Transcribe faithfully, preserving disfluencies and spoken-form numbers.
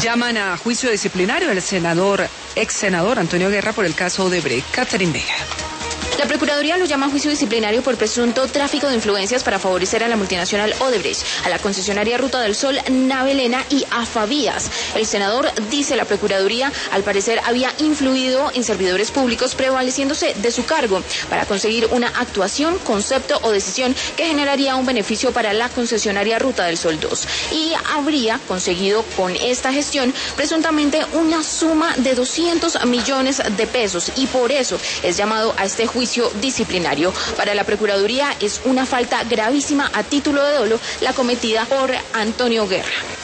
Llaman a juicio disciplinario al senador, ex senador Antonio Guerra por el caso Odebrecht. Catherine Vega. La Procuraduría lo llama a juicio disciplinario por presunto tráfico de influencias para favorecer a la multinacional Odebrecht, a la concesionaria Ruta del Sol, Navelena y a Favías. El senador, dice la Procuraduría, al parecer había influido en servidores públicos prevaleciéndose de su cargo para conseguir una actuación, concepto o decisión que generaría un beneficio para la concesionaria Ruta del Sol dos. Y habría conseguido con esta gestión presuntamente una suma de doscientos millones de pesos y por eso es llamado a este juicio disciplinario. Para la Procuraduría es una falta gravísima a título de dolo la cometida por Antonio Guerra.